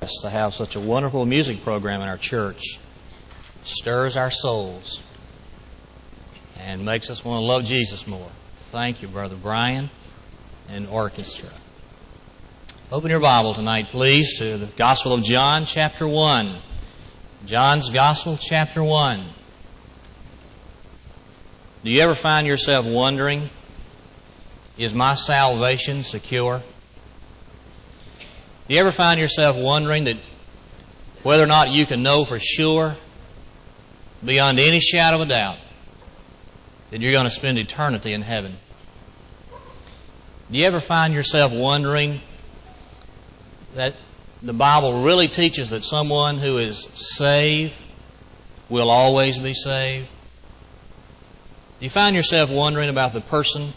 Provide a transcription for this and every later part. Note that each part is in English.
To have such a wonderful music program in our church. Stirs our souls and makes us want to love Jesus more. Thank you, Brother Brian and orchestra. Open your Bible tonight, please, to the Gospel of John, chapter 1. John's Gospel, chapter 1. Do you ever find yourself wondering, is my salvation secure? Do you ever find yourself wondering that whether or not you can know for sure, beyond any shadow of a doubt, that you're going to spend eternity in heaven? Do you ever find yourself wondering that the Bible really teaches that someone who is saved will always be saved? Do you find yourself wondering about a person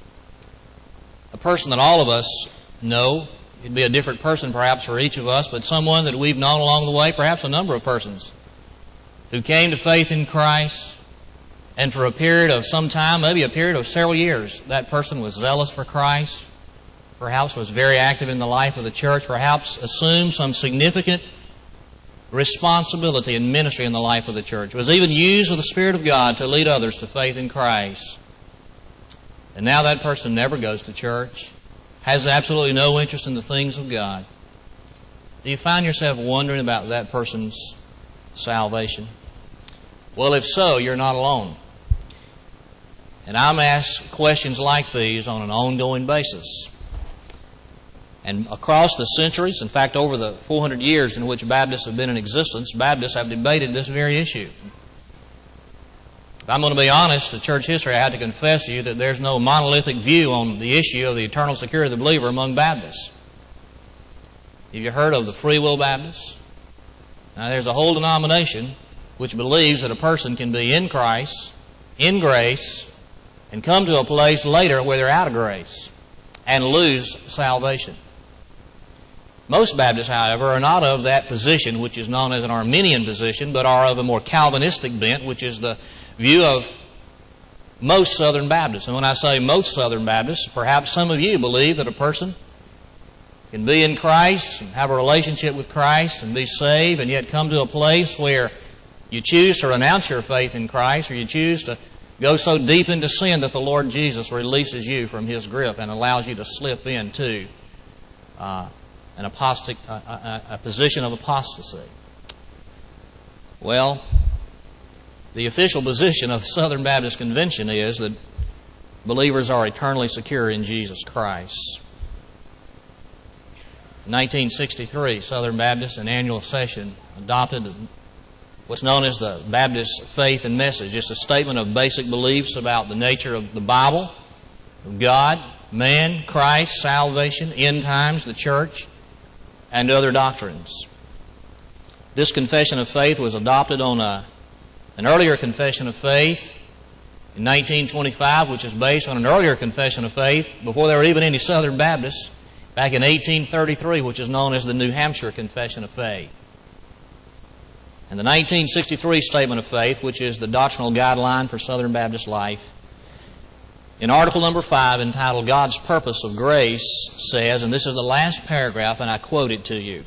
that all of us know? It'd be a different person perhaps for each of us, but someone that we've known along the way, perhaps a number of persons, who came to faith in Christ, and for a period of some time, maybe a period of several years, that person was zealous for Christ, perhaps was very active in the life of the church, perhaps assumed some significant responsibility and ministry in the life of the church, was even used of the Spirit of God to lead others to faith in Christ. And now that person never goes to church, has absolutely no interest in the things of God. Do you find yourself wondering about that person's salvation? Well, if so, you're not alone. And I'm asked questions like these on an ongoing basis. And across the centuries, in fact, over the 400 years in which Baptists have been in existence, Baptists have debated this very issue. If I'm going to be honest, to church history, I have to confess to you that there's no monolithic view on the issue of the eternal security of the believer among Baptists. Have you heard of the Free Will Baptists? Now, there's a whole denomination which believes that a person can be in Christ, in grace, and come to a place later where they're out of grace and lose salvation. Most Baptists, however, are not of that position, which is known as an Arminian position, but are of a more Calvinistic bent, which is the view of most Southern Baptists. And when I say most Southern Baptists, perhaps some of you believe that a person can be in Christ and have a relationship with Christ and be saved and yet come to a place where you choose to renounce your faith in Christ, or you choose to go so deep into sin that the Lord Jesus releases you from His grip and allows you to slip into a position of apostasy. Well, the official position of the Southern Baptist Convention is that believers are eternally secure in Jesus Christ. In 1963, Southern Baptists, in annual session, adopted what's known as the Baptist Faith and Message. It's a statement of basic beliefs about the nature of the Bible, of God, man, Christ, salvation, end times, the church, and other doctrines. This confession of faith was adopted on an earlier confession of faith in 1925, which is based on an earlier confession of faith before there were even any Southern Baptists, back in 1833, which is known as the New Hampshire Confession of Faith. And the 1963 Statement of Faith, which is the doctrinal guideline for Southern Baptist life, in article number 5, entitled God's Purpose of Grace, says, and this is the last paragraph, and I quote it to you,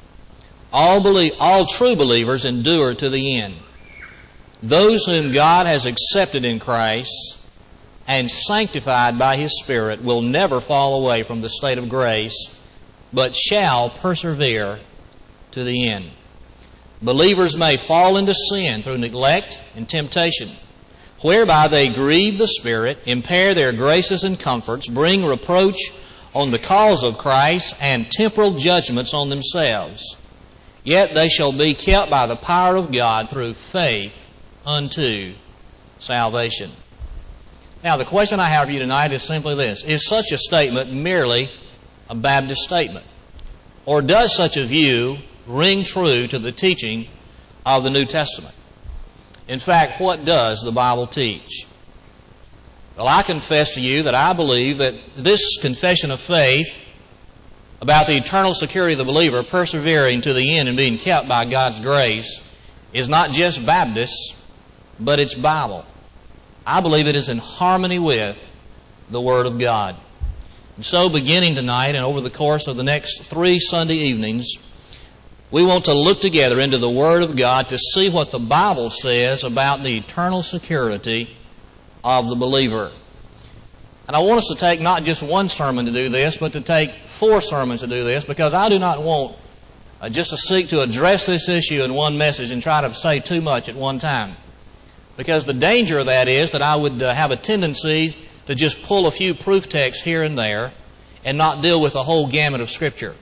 all true believers endure to the end. Those whom God has accepted in Christ and sanctified by His Spirit will never fall away from the state of grace, but shall persevere to the end. Believers may fall into sin through neglect and temptation, whereby they grieve the Spirit, impair their graces and comforts, bring reproach on the cause of Christ, and temporal judgments on themselves. Yet they shall be kept by the power of God through faith unto salvation. Now, the question I have for you tonight is simply this. Is such a statement merely a Baptist statement? Or does such a view ring true to the teaching of the New Testament? In fact, what does the Bible teach? Well, I confess to you that I believe that this confession of faith about the eternal security of the believer persevering to the end and being kept by God's grace is not just Baptist, but it's Bible. I believe it is in harmony with the Word of God. And so beginning tonight and over the course of the next 3 Sunday evenings, we want to look together into the Word of God to see what the Bible says about the eternal security of the believer. And I want us to take not just one sermon to do this, but to take 4 sermons to do this, because I do not want just to seek to address this issue in one message and try to say too much at one time. Because the danger of that is that I would have a tendency to just pull a few proof texts here and there and not deal with the whole gamut of Scripture.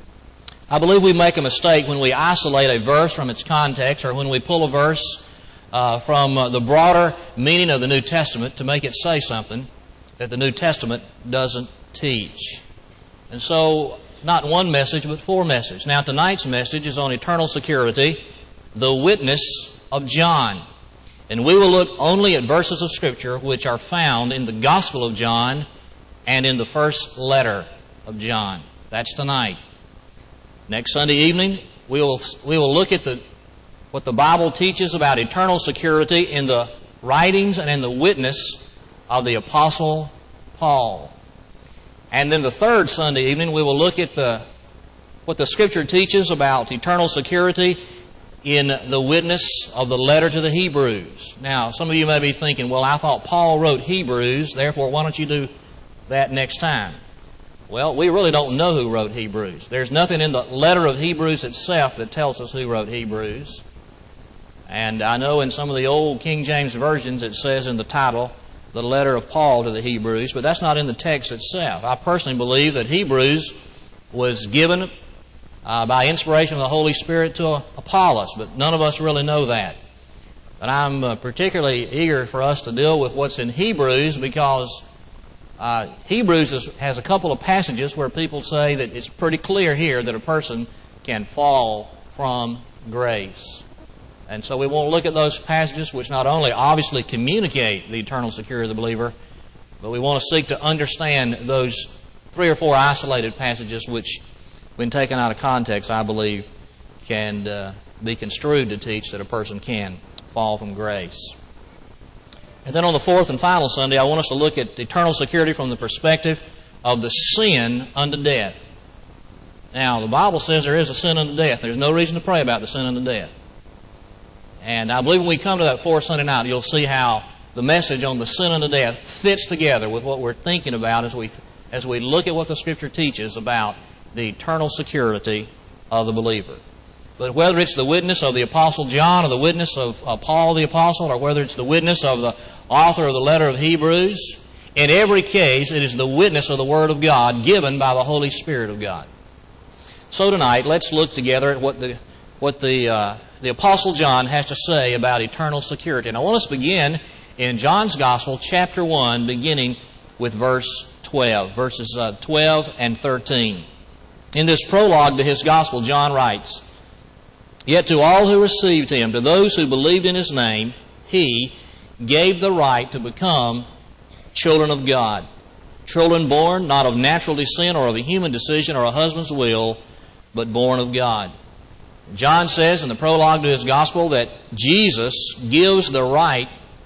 I believe we make a mistake when we isolate a verse from its context, or when we pull a verse from the broader meaning of the New Testament to make it say something that the New Testament doesn't teach. And so, not one message, but 4 messages. Now, tonight's message is on eternal security, the witness of John. And we will look only at verses of Scripture which are found in the Gospel of John and in the first letter of John. That's tonight. Next Sunday evening, we will look at what the Bible teaches about eternal security in the writings and in the witness of the Apostle Paul. And then the third Sunday evening, we will look at what the Scripture teaches about eternal security in the witness of the letter to the Hebrews. Now, some of you may be thinking, well, I thought Paul wrote Hebrews, therefore why don't you do that next time? Well, we really don't know who wrote Hebrews. There's nothing in the letter of Hebrews itself that tells us who wrote Hebrews. And I know in some of the old King James versions it says in the title, the letter of Paul to the Hebrews, but that's not in the text itself. I personally believe that Hebrews was given by inspiration of the Holy Spirit to Apollos, but none of us really know that. But I'm particularly eager for us to deal with what's in Hebrews, because Hebrews has a couple of passages where people say that it's pretty clear here that a person can fall from grace. And so we want to look at those passages which not only obviously communicate the eternal security of the believer, but we want to seek to understand those 3 or 4 isolated passages which, when taken out of context, I believe can be construed to teach that a person can fall from grace. And then on the 4th and final Sunday, I want us to look at eternal security from the perspective of the sin unto death. Now, the Bible says there is a sin unto death. There's no reason to pray about the sin unto death. And I believe when we come to that 4th Sunday night, you'll see how the message on the sin unto death fits together with what we're thinking about as we look at what the Scripture teaches about the eternal security of the believer. But whether it's the witness of the Apostle John or the witness of Paul the Apostle, or whether it's the witness of the author of the letter of Hebrews, in every case it is the witness of the Word of God given by the Holy Spirit of God. So tonight, let's look together at what the Apostle John has to say about eternal security. And I want us to begin in John's Gospel, chapter 1, beginning with verse 12, verses 12 and 13. In this prologue to his Gospel, John writes, "Yet to all who received him, to those who believed in his name, he gave the right to become children of God. Children born not of natural descent or of a human decision or a husband's will, but born of God." John says in the prologue to his Gospel that Jesus gives the right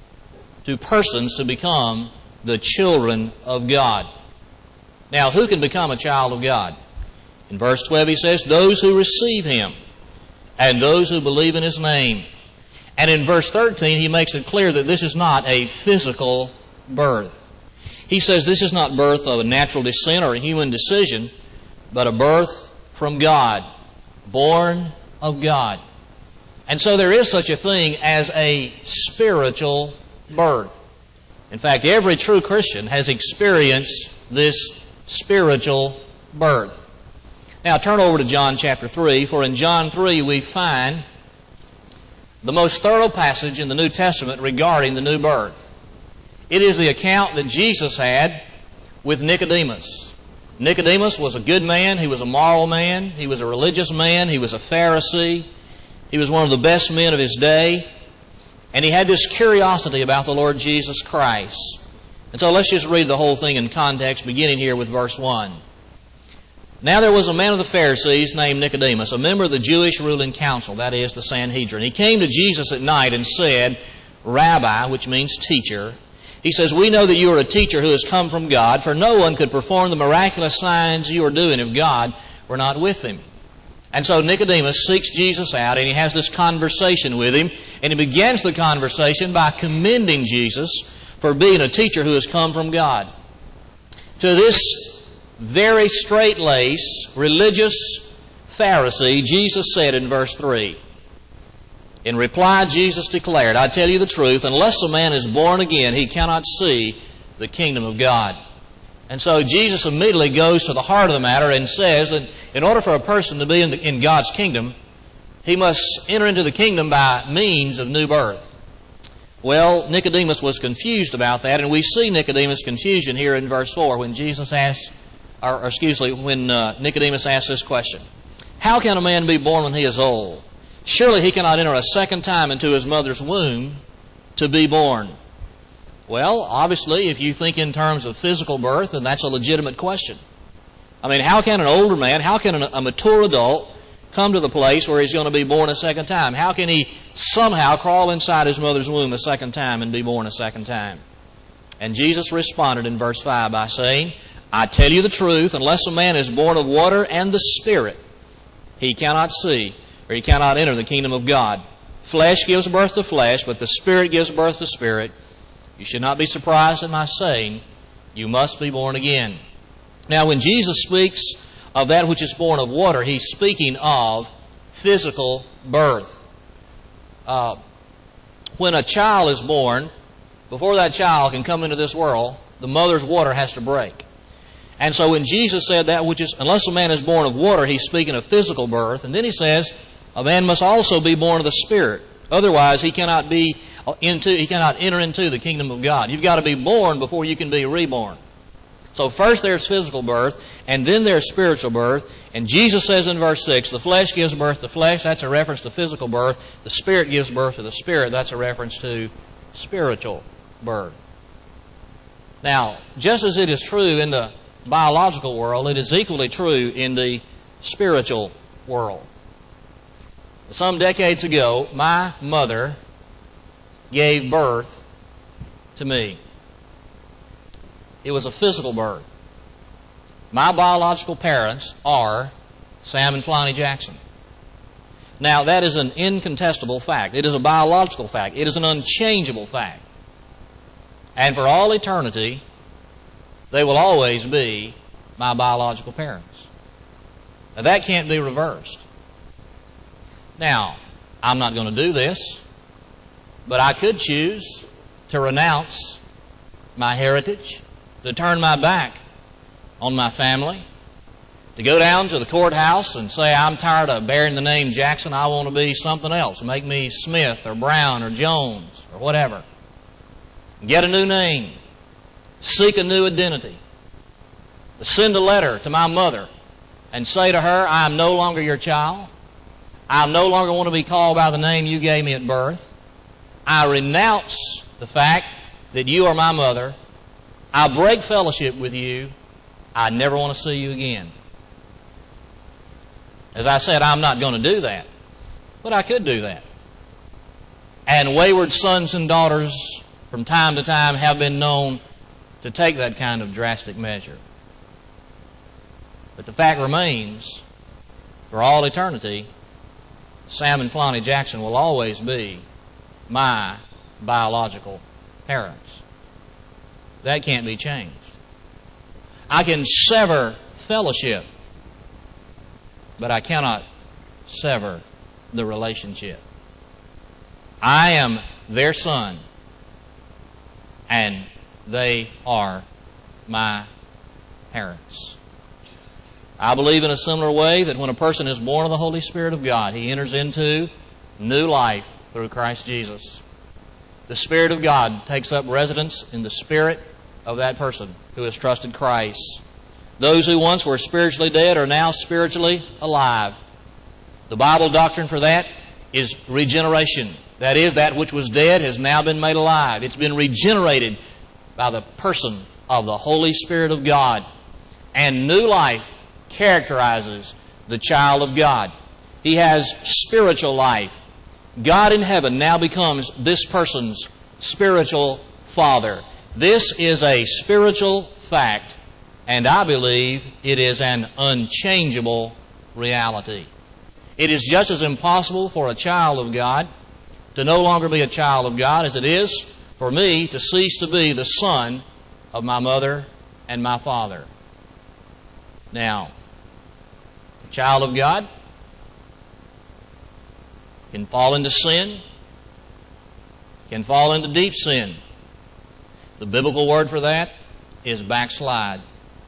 to persons to become the children of God. Now, who can become a child of God? In verse 12 he says, "Those who receive him, and those who believe in his name." And in verse 13 he makes it clear that this is not a physical birth. He says this is not birth of a natural descent or a human decision, but a birth from God, born of God. And so there is such a thing as a spiritual birth. In fact, every true Christian has experienced this spiritual birth. Now turn over to John chapter 3, for in John 3 we find the most thorough passage in the New Testament regarding the new birth. It is the account that Jesus had with Nicodemus. Nicodemus was a good man. He was a moral man. He was a religious man. He was a Pharisee. He was one of the best men of his day. And he had this curiosity about the Lord Jesus Christ. And so let's just read the whole thing in context, beginning here with verse 1. "Now there was a man of the Pharisees named Nicodemus, a member of the Jewish ruling council," that is, the Sanhedrin. "He came to Jesus at night and said, 'Rabbi,'" which means teacher, he says, "we know that you are a teacher who has come from God, for no one could perform the miraculous signs you are doing if God were not with him." And so Nicodemus seeks Jesus out, and he has this conversation with him, and he begins the conversation by commending Jesus for being a teacher who has come from God. To this very straight-laced, religious Pharisee, Jesus said in verse 3, in reply, Jesus declared, I tell you the truth, unless a man is born again, he cannot see the kingdom of God. And so Jesus immediately goes to the heart of the matter and says that in order for a person to be in God's kingdom, he must enter into the kingdom by means of new birth. Well, Nicodemus was confused about that, and we see Nicodemus' confusion here in verse 4 when when Nicodemus asks this question. How can a man be born when he is old? Surely he cannot enter a second time into his mother's womb to be born. Well, obviously, if you think in terms of physical birth, then that's a legitimate question. I mean, how can an older man, how can a mature adult come to the place where he's going to be born a second time? How can he somehow crawl inside his mother's womb a second time and be born a second time? And Jesus responded in verse 5 by saying, I tell you the truth, unless a man is born of water and the Spirit, he cannot see, or he cannot enter the kingdom of God. Flesh gives birth to flesh, but the Spirit gives birth to spirit. You should not be surprised at my saying, you must be born again. Now, when Jesus speaks of that which is born of water, he's speaking of physical birth. When a child is born, before that child can come into this world, the mother's water has to break. And so when Jesus said that which is, unless a man is born of water, he's speaking of physical birth. And then he says, a man must also be born of the Spirit. Otherwise, he cannot enter into the kingdom of God. You've got to be born before you can be reborn. So first there's physical birth, and then there's spiritual birth. And Jesus says in verse 6, the flesh gives birth to flesh. That's a reference to physical birth. The Spirit gives birth to the Spirit. That's a reference to spiritual birth. Now, just as it is true in the biological world, it is equally true in the spiritual world. Some decades ago, my mother gave birth to me. It was a physical birth. My biological parents are Sam and Flonnie Jackson. Now, that is an incontestable fact. It is a biological fact. It is an unchangeable fact. And for all eternity, they will always be my biological parents. Now, that can't be reversed. Now, I'm not going to do this, but I could choose to renounce my heritage, to turn my back on my family, to go down to the courthouse and say, I'm tired of bearing the name Jackson, I want to be something else. Make me Smith or Brown or Jones or whatever. Get a new name. Seek a new identity. Send a letter to my mother and say to her, I am no longer your child. I no longer want to be called by the name you gave me at birth. I renounce the fact that you are my mother. I break fellowship with you. I never want to see you again. As I said, I'm not going to do that. But I could do that. And wayward sons and daughters from time to time have been known to take that kind of drastic measure. But the fact remains, for all eternity, Sam and Flonnie Jackson will always be my biological parents. That can't be changed. I can sever fellowship, but I cannot sever the relationship. I am their son, and they are my parents. I believe in a similar way that when a person is born of the Holy Spirit of God, he enters into new life through Christ Jesus. The Spirit of God takes up residence in the spirit of that person who has trusted Christ. Those who once were spiritually dead are now spiritually alive. The Bible doctrine for that is regeneration. That is, that which was dead has now been made alive. It's been regenerated by the person of the Holy Spirit of God. And new life characterizes the child of God. He has spiritual life. God in heaven now becomes this person's spiritual father. This is a spiritual fact, and I believe it is an unchangeable reality. It is just as impossible for a child of God to no longer be a child of God as it is for me to cease to be the son of my mother and my father. Now, a child of God can fall into sin, can fall into deep sin. The biblical word for that is backslide.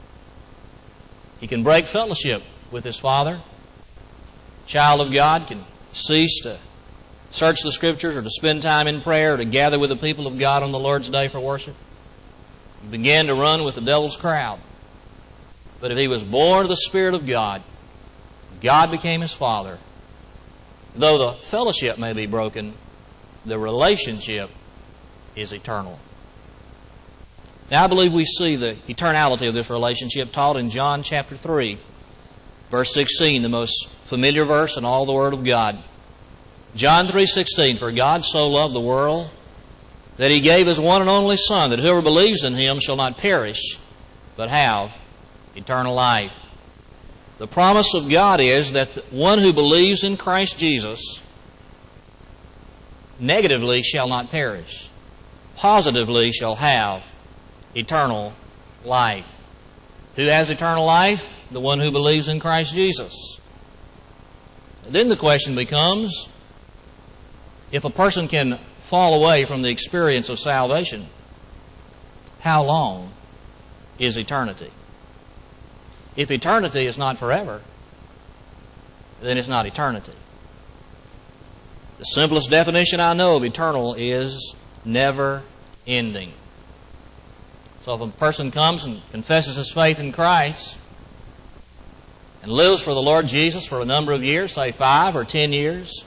He can break fellowship with his father. A child of God can cease to search the Scriptures or to spend time in prayer or to gather with the people of God on the Lord's Day for worship. He began to run with the devil's crowd. But if he was born of the Spirit of God, God became his father. Though the fellowship may be broken, the relationship is eternal. Now I believe we see the eternality of this relationship taught in John chapter 3, verse 16, the most familiar verse in all the Word of God. John 3:16, for God so loved the world that he gave his one and only Son, that whoever believes in him shall not perish, but have eternal life. The promise of God is that one who believes in Christ Jesus negatively shall not perish, positively shall have eternal life. Who has eternal life? The one who believes in Christ Jesus. Then the question becomes, if a person can fall away from the experience of salvation, how long is eternity? If eternity is not forever, then it's not eternity. The simplest definition I know of eternal is never ending. So if a person comes and confesses his faith in Christ and lives for the Lord Jesus for a number of years, say 5 or 10 years,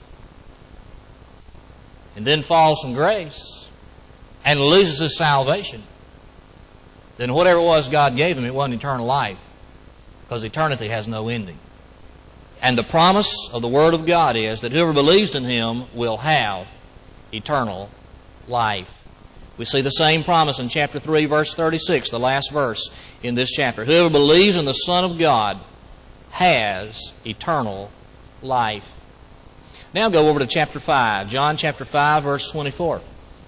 and then falls from grace and loses his salvation, then whatever it was God gave him, it wasn't eternal life, because eternity has no ending. And the promise of the Word of God is that whoever believes in him will have eternal life. We see the same promise in chapter 3, verse 36, the last verse in this chapter. Whoever believes in the Son of God has eternal life. Now go over to chapter 5, John chapter 5, verse 24.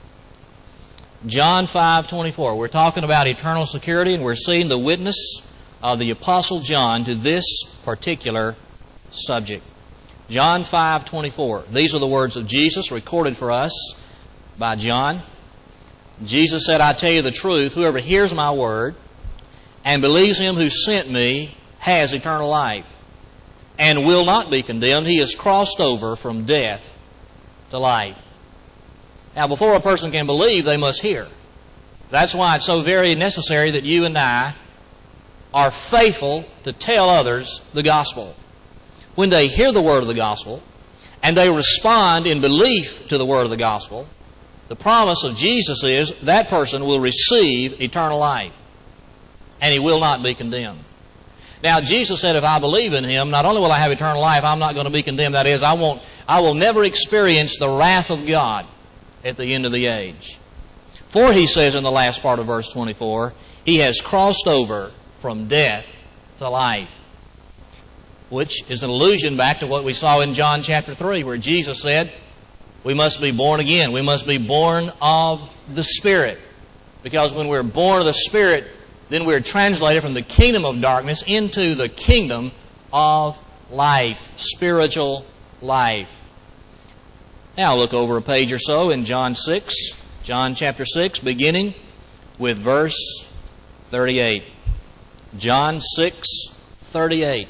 John 5:24. We're talking about eternal security, and we're seeing the witness of the Apostle John to this particular subject. John 5:24. These are the words of Jesus recorded for us by John. Jesus said, I tell you the truth, whoever hears my word and believes him who sent me has eternal life and will not be condemned. He has crossed over from death to life. Now, before a person can believe, they must hear. That's why it's so very necessary that you and I are faithful to tell others the gospel. When they hear the word of the gospel and they respond in belief to the word of the gospel, the promise of Jesus is that person will receive eternal life and he will not be condemned. Now, Jesus said, if I believe in him, not only will I have eternal life, I'm not going to be condemned. That is, I will never experience the wrath of God at the end of the age. For he says in the last part of verse 24, he has crossed over from death to life, which is an allusion back to what we saw in John chapter 3, where Jesus said, we must be born again. We must be born of the Spirit. Because when we're born of the Spirit, then we're translated from the kingdom of darkness into the kingdom of life, spiritual life. Now look over a page or so in John chapter 6, beginning with verse 38. John 6:38.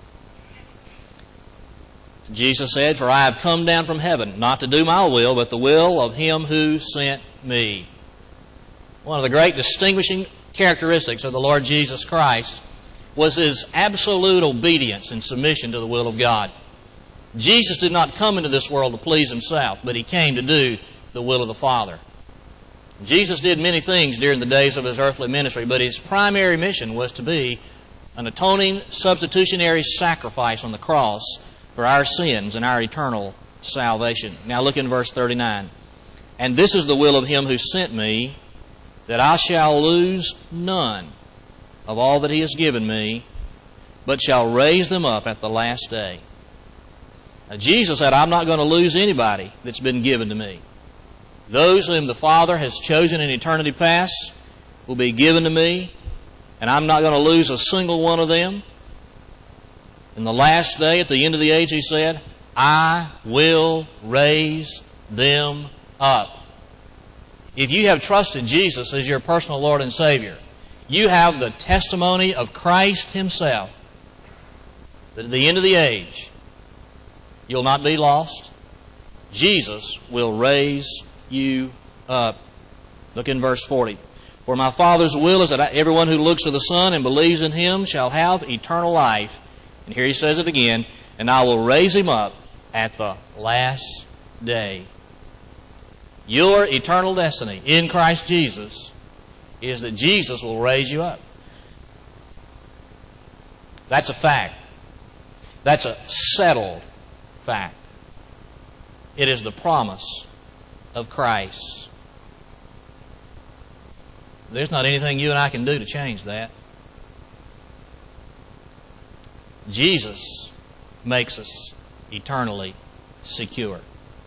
Jesus said, for I have come down from heaven, not to do my will, but the will of him who sent me. One of the great distinguishing characteristics of the Lord Jesus Christ was his absolute obedience and submission to the will of God. Jesus did not come into this world to please himself, but he came to do the will of the Father. Jesus did many things during the days of his earthly ministry, but his primary mission was to be an atoning, substitutionary sacrifice on the cross for our sins and our eternal salvation. Now look in verse 39. And this is the will of him who sent me, that I shall lose none of all that he has given me, but shall raise them up at the last day. Now, Jesus said, I'm not going to lose anybody that's been given to me. Those whom the Father has chosen in eternity past will be given to me, and I'm not going to lose a single one of them. In the last day, at the end of the age, He said, I will raise them up. If you have trusted Jesus as your personal Lord and Savior, you have the testimony of Christ Himself that at the end of the age, you'll not be lost. Jesus will raise you up. Look in verse 40. For my Father's will is that everyone who looks to the Son and believes in Him shall have eternal life. And here He says it again, and I will raise him up at the last day. Your eternal destiny in Christ Jesus is that Jesus will raise you up. That's a fact. That's a settled fact. It is the promise of Christ. There's not anything you and I can do to change that. Jesus makes us eternally secure.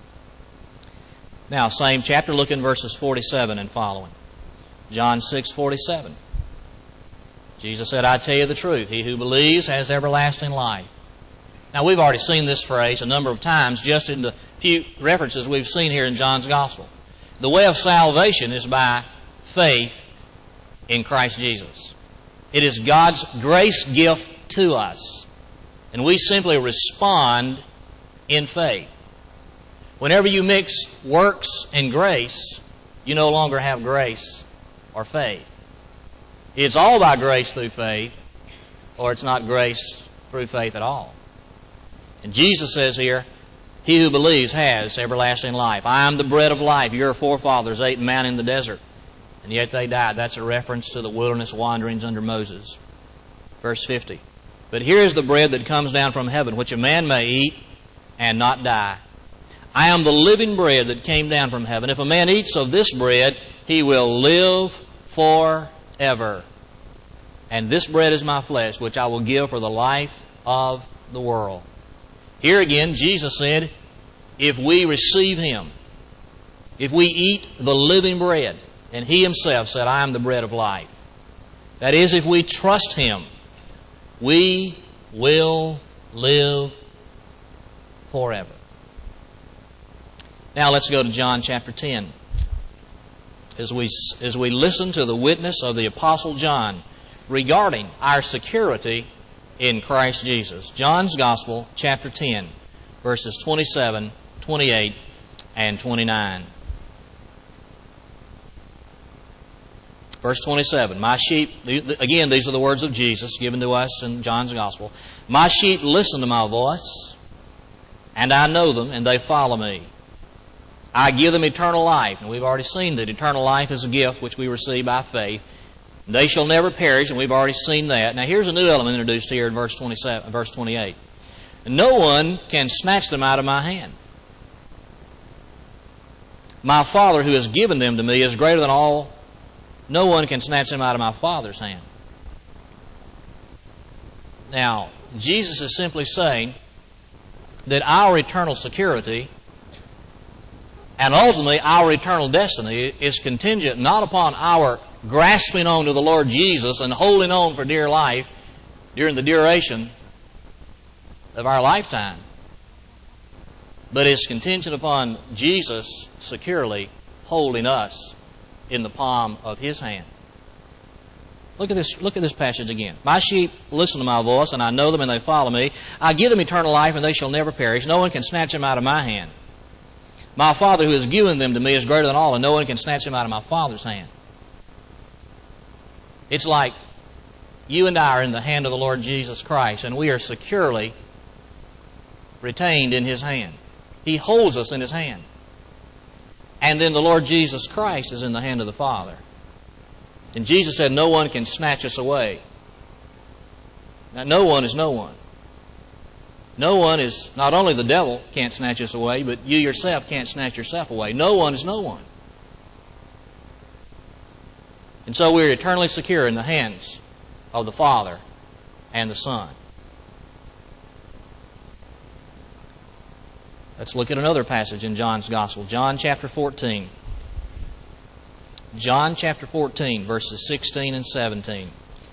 Now, same chapter, look in verses 47 and following. John 6:47. Jesus said, I tell you the truth, he who believes has everlasting life. Now, we've already seen this phrase a number of times just in the few references we've seen here in John's Gospel. The way of salvation is by faith in Christ Jesus. It is God's grace gift to us, and we simply respond in faith. Whenever you mix works and grace, you no longer have grace or faith. It's all by grace through faith, or it's not grace through faith at all. And Jesus says here, he who believes has everlasting life. I am the bread of life. Your forefathers ate manna in the desert, and yet they died. That's a reference to the wilderness wanderings under Moses. Verse 50. But here is the bread that comes down from heaven, which a man may eat and not die. I am the living bread that came down from heaven. If a man eats of this bread, he will live forever. And this bread is my flesh, which I will give for the life of the world. Here again, Jesus said, if we receive Him, if we eat the living bread, and He Himself said, I am the bread of life. That is, if we trust Him, we will live forever. Now let's go to John chapter 10. As we listen to the witness of the Apostle John regarding our security in Christ Jesus. John's Gospel, chapter 10, verses 27, 28, and 29. Verse 27, my sheep, again, these are the words of Jesus given to us in John's Gospel. My sheep listen to my voice, and I know them, and they follow me. I give them eternal life. And we've already seen that eternal life is a gift which we receive by faith. They shall never perish, and we've already seen that. Now here's a new element introduced here in verse 28. No one can snatch them out of my hand. My Father who has given them to me is greater than all. No one can snatch them out of my Father's hand. Now, Jesus is simply saying that our eternal security and ultimately our eternal destiny is contingent not upon our grasping on to the Lord Jesus and holding on for dear life during the duration of our lifetime, but is contingent upon Jesus securely holding us in the palm of His hand. Look at this passage again. My sheep listen to my voice, and I know them, and they follow me. I give them eternal life, and they shall never perish. No one can snatch them out of my hand. My Father who has given them to me is greater than all, and no one can snatch them out of my Father's hand. It's like you and I are in the hand of the Lord Jesus Christ, and we are securely retained in His hand. He holds us in His hand. And then the Lord Jesus Christ is in the hand of the Father. And Jesus said, no one can snatch us away. Now, no one is no one. No one is, not only the devil can't snatch us away, but you yourself can't snatch yourself away. No one is no one. And so we're eternally secure in the hands of the Father and the Son. Let's look at another passage in John's Gospel. John chapter 14. John chapter 14, verses 16 and 17.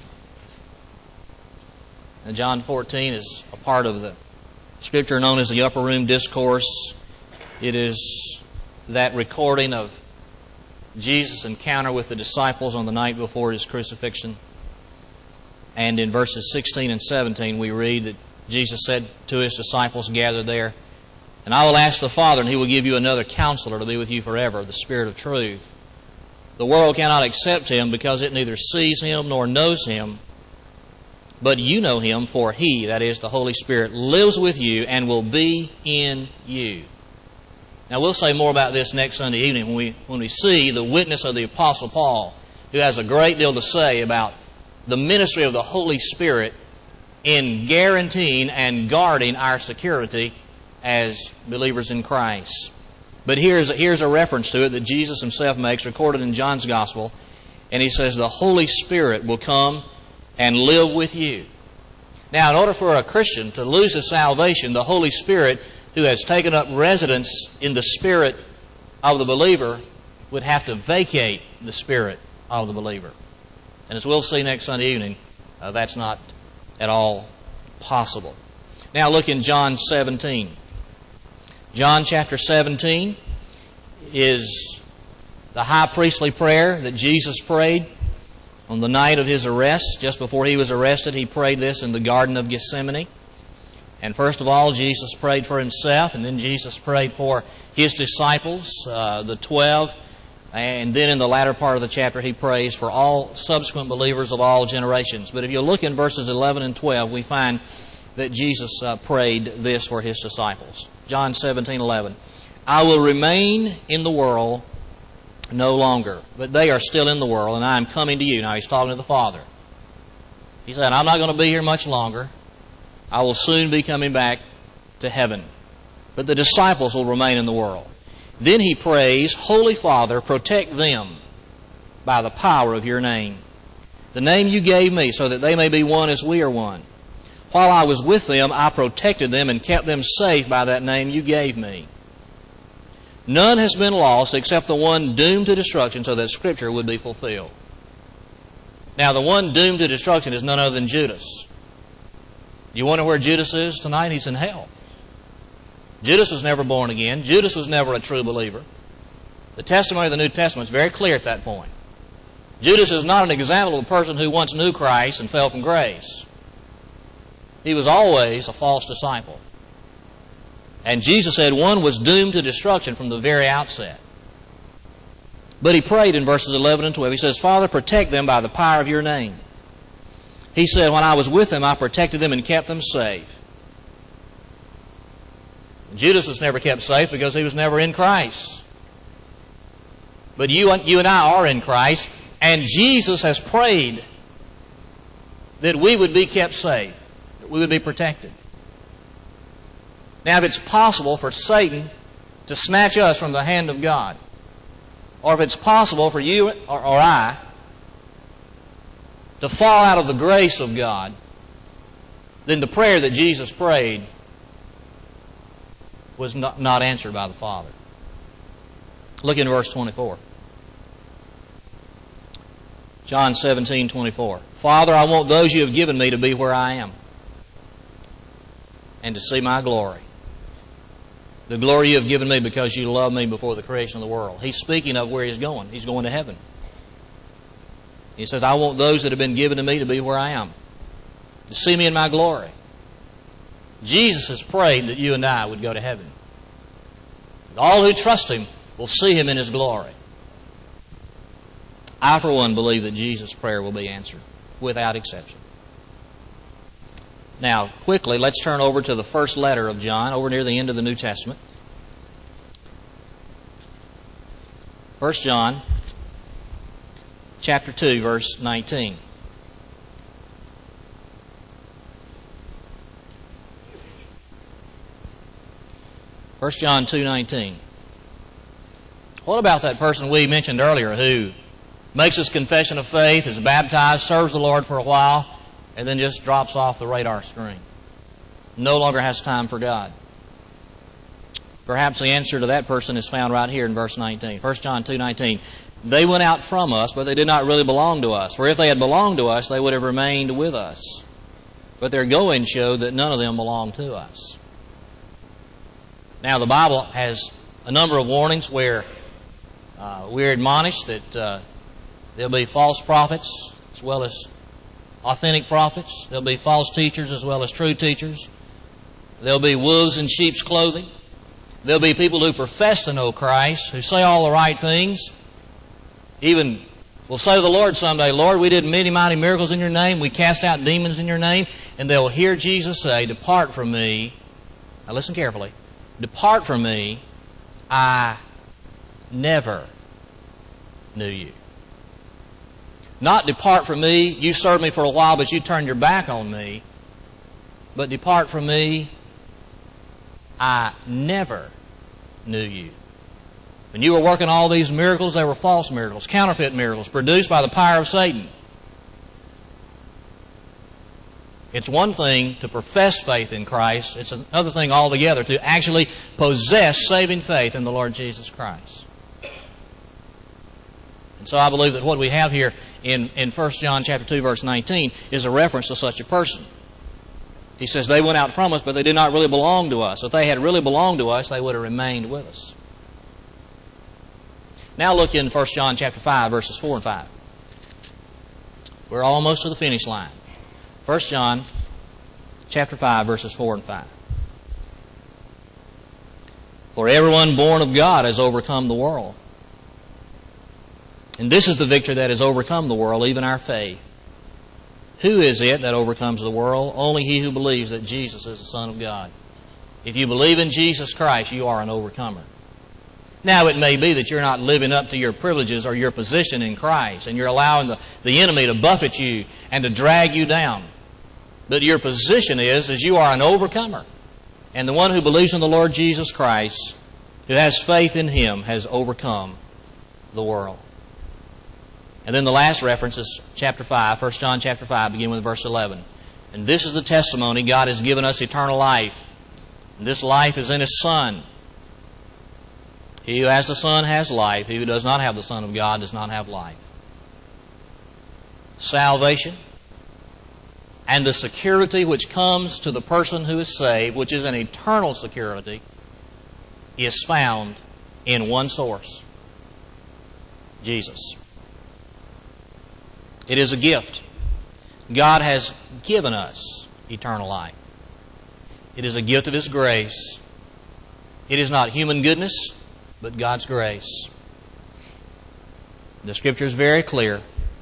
And John 14 is a part of the scripture known as the Upper Room Discourse. It is that recording of Jesus' encounter with the disciples on the night before His crucifixion. And in verses 16 and 17 we read that Jesus said to His disciples gathered there, "And I will ask the Father, and He will give you another counselor to be with you forever, the Spirit of truth. The world cannot accept Him because it neither sees Him nor knows Him. But you know Him, for He," that is the Holy Spirit, "lives with you and will be in you." Now we'll say more about this next Sunday evening when we see the witness of the Apostle Paul, who has a great deal to say about the ministry of the Holy Spirit in guaranteeing and guarding our security as believers in Christ. But here's a reference to it that Jesus Himself makes, recorded in John's Gospel, and He says the Holy Spirit will come and live with you. Now, in order for a Christian to lose his salvation, the Holy Spirit, who has taken up residence in the spirit of the believer, would have to vacate the spirit of the believer. And as we'll see next Sunday evening, that's not at all possible. Now look in John 17. John chapter 17 is the high priestly prayer that Jesus prayed on the night of His arrest. Just before He was arrested, He prayed this in the Garden of Gethsemane. And first of all, Jesus prayed for Himself, and then Jesus prayed for His disciples, the 12. And then in the latter part of the chapter, He prays for all subsequent believers of all generations. But if you look in verses 11 and 12, we find that Jesus prayed this for His disciples. John 17:11. "I will remain in the world no longer, but they are still in the world, and I am coming to you." Now He's talking to the Father. He said, "I'm not going to be here much longer. I will soon be coming back to heaven. But the disciples will remain in the world." Then He prays, "Holy Father, protect them by the power of your name, the name you gave me, so that they may be one as we are one. While I was with them, I protected them and kept them safe by that name you gave me. None has been lost except the one doomed to destruction, so that Scripture would be fulfilled." Now, the one doomed to destruction is none other than Judas. You wonder where Judas is tonight? He's in hell. Judas was never born again. Judas was never a true believer. The testimony of the New Testament is very clear at that point. Judas is not an example of a person who once knew Christ and fell from grace. He was always a false disciple. And Jesus said one was doomed to destruction from the very outset. But He prayed in verses 11 and 12. He says, "Father, protect them by the power of your name." He said, "When I was with them, I protected them and kept them safe." Judas was never kept safe because he was never in Christ. But you and I are in Christ, and Jesus has prayed that we would be kept safe, that we would be protected. Now, if it's possible for Satan to snatch us from the hand of God, or if it's possible for you or I to fall out of the grace of God, then the prayer that Jesus prayed was not answered by the Father. Look in verse 24. John 17:24. "Father, I want those you have given me to be where I am, and to see my glory. The glory you have given me because you loved me before the creation of the world." He's speaking of where He's going. He's going to heaven. He says, "I want those that have been given to me to be where I am, to see me in my glory." Jesus has prayed that you and I would go to heaven. All who trust Him will see Him in His glory. I, for one, believe that Jesus' prayer will be answered, without exception. Now, quickly, let's turn over to the first letter of John, over near the end of the New Testament. 1 John, chapter 2, verse 19. First John 2:19. What about that person we mentioned earlier who makes his confession of faith, is baptized, serves the Lord for a while, and then just drops off the radar screen? No longer has time for God. Perhaps the answer to that person is found right here in verse 19. 1 John 2:19. They went out from us, but they did not really belong to us. For if they had belonged to us, they would have remained with us. But their going showed that none of them belonged to us. Now, the Bible has a number of warnings where we're admonished that there'll be false prophets as well as authentic prophets. There'll be false teachers as well as true teachers. There'll be wolves in sheep's clothing. There'll be people who profess to know Christ, who say all the right things, even will say to the Lord someday, Lord, we did many mighty miracles in your name. We cast out demons in your name. And they'll hear Jesus say, depart from me. Now listen carefully. Depart from me. I never knew you. Not depart from me. You served me for a while, but you turned your back on me. But depart from me. I never knew you. When you were working all these miracles, they were false miracles, counterfeit miracles, produced by the power of Satan. It's one thing to profess faith in Christ. It's another thing altogether to actually possess saving faith in the Lord Jesus Christ. And so I believe that what we have here in 1 John chapter 2, verse 19 is a reference to such a person. He says, they went out from us, but they did not really belong to us. If they had really belonged to us, they would have remained with us. Now look in 1 John chapter 5, verses 4 and 5. We're almost to the finish line. 1 John chapter 5, verses 4 and 5. For everyone born of God has overcome the world. And this is the victory that has overcome the world, even our faith. Who is it that overcomes the world? Only he who believes that Jesus is the Son of God. If you believe in Jesus Christ, you are an overcomer. Now, it may be that you're not living up to your privileges or your position in Christ, and you're allowing the enemy to buffet you and to drag you down. But your position is you are an overcomer. And the one who believes in the Lord Jesus Christ, who has faith in Him, has overcome the world. And then the last reference is chapter 5, 1 John chapter 5, beginning with verse 11. And this is the testimony: God has given us eternal life. And this life is in His Son. He who has the Son has life. He who does not have the Son of God does not have life. Salvation and the security which comes to the person who is saved, which is an eternal security, is found in one source: Jesus. It is a gift. God has given us eternal life. It is a gift of His grace. It is not human goodness, but God's grace. The Scripture is very clear.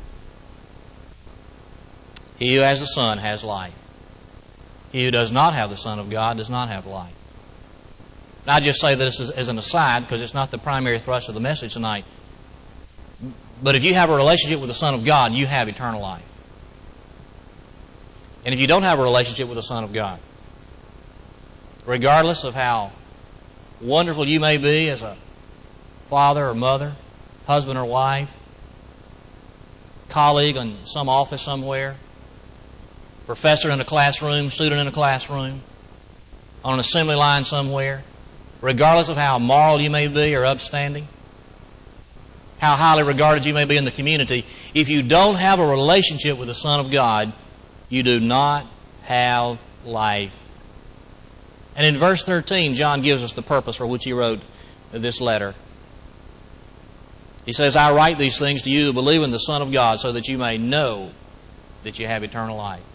He who has the Son has life. He who does not have the Son of God does not have life. And I just say this as an aside because it's not the primary thrust of the message tonight. But if you have a relationship with the Son of God, you have eternal life. And if you don't have a relationship with the Son of God, regardless of how wonderful you may be as a father or mother, husband or wife, colleague in some office somewhere, professor in a classroom, student in a classroom, on an assembly line somewhere, regardless of how moral you may be or upstanding, how highly regarded you may be in the community, if you don't have a relationship with the Son of God, you do not have life. And in verse 13, John gives us the purpose for which he wrote this letter. He says, I write these things to you who believe in the Son of God so that you may know that you have eternal life.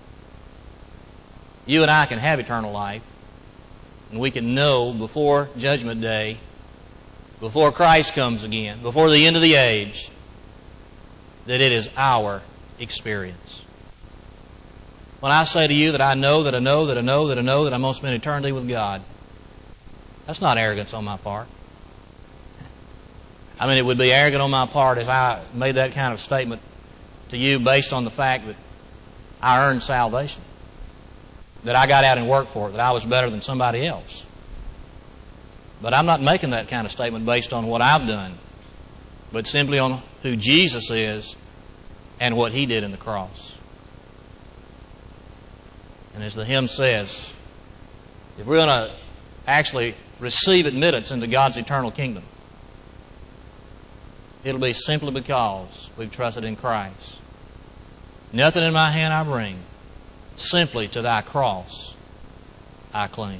You and I can have eternal life, and we can know before Judgment Day, before Christ comes again, before the end of the age, that it is our experience. When I say to you that I know that I know that I know that I know that I'm going to spend eternity with God, that's not arrogance on my part. I mean, it would be arrogant on my part if I made that kind of statement to you based on the fact that I earned salvation, that I got out and worked for it, that I was better than somebody else. But I'm not making that kind of statement based on what I've done, but simply on who Jesus is and what He did in the cross. And as the hymn says, if we're going to actually receive admittance into God's eternal kingdom, it'll be simply because we've trusted in Christ. Nothing in my hand I bring, simply to thy cross I cling.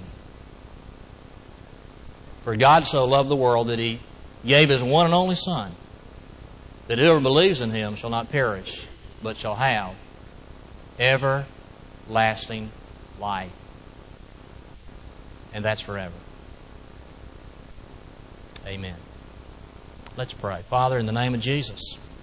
For God so loved the world that He gave His one and only Son, that whoever believes in Him shall not perish, but shall have everlasting life. And that's forever. Amen. Let's pray. Father, in the name of Jesus,